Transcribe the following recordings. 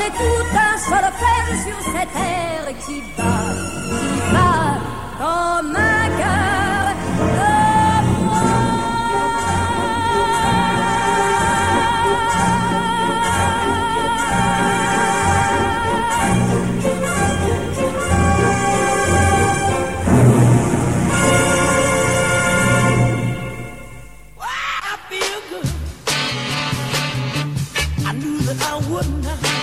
c'est tout un solfège sur cette terre qui bat comme un cœur de bois. I feel good. I knew that I wouldn't.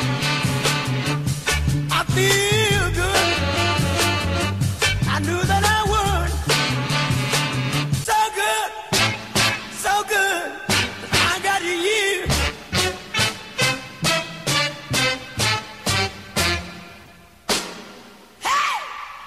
I feel good. I knew that I would. So good, so good. I got you here. Hey!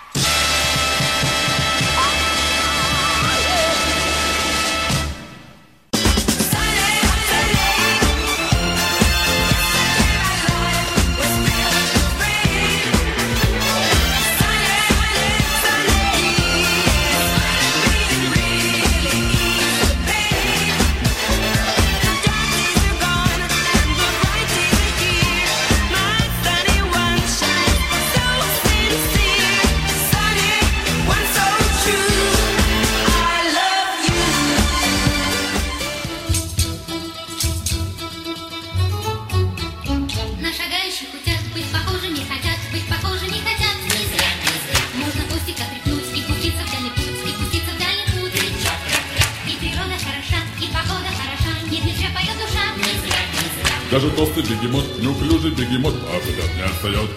На шагающих хотят быть похожими, хотят быть похожими, хотят не зря. Можно кустика тряхнуть и пуститься в дальний путь, и пуститься в дальний путь. И природа хороша, и погода хороша, нет, не зря поет душа, не зря, не зря. Даже толстый бегемот, неуклюжий бегемот, ожидать не отстает.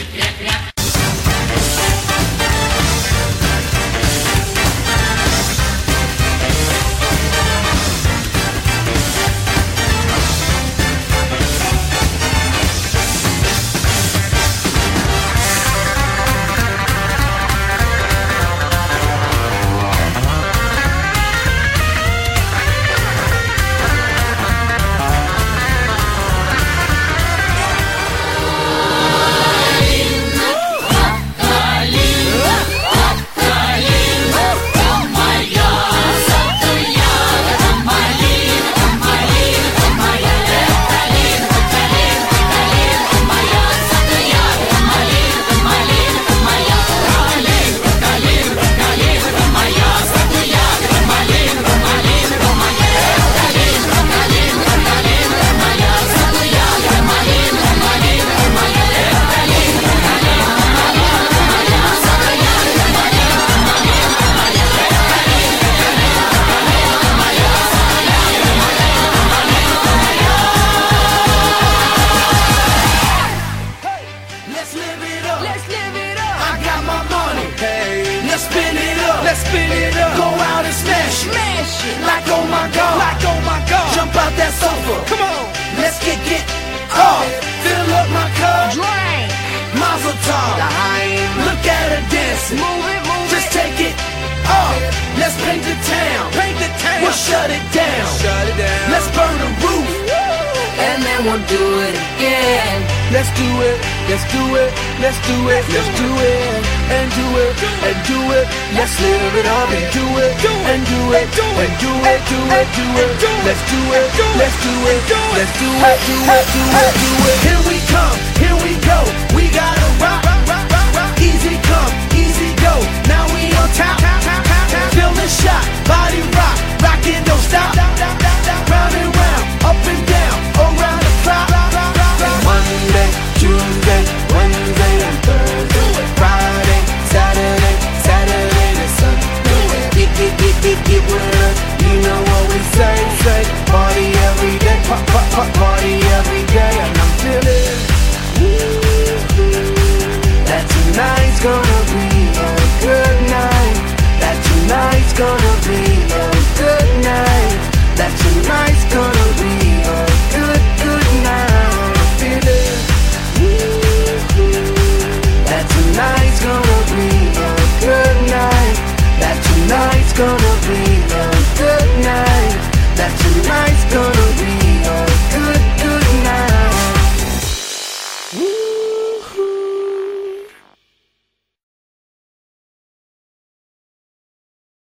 Let's live it up. Let's live it up. I got my money. Hey, let's spin it up. Let's spin it up. Go out and smash it. Smash it. Like oh my god. Like oh my god. Jump out that sofa. Come on. Let's kick it off. Fill up my cup. Drink. Mazel tov. Look at her dancing. Move it, move it. Just take it off. Let's paint the town. Paint the town. We'll shut it down. Shut it down. Let's burn the roof. And then we'll do it again. Let's do it, let's do it, let's do it, let's do it, and do it, and do it. Let's live it up and do it, and do it, and do it, do it, do it. Let's do it, let's do it, let's do it, do it, do it, do it. Here we come, here we go. We gotta rock, rock, rock, rock, rock. Easy come, easy go. Now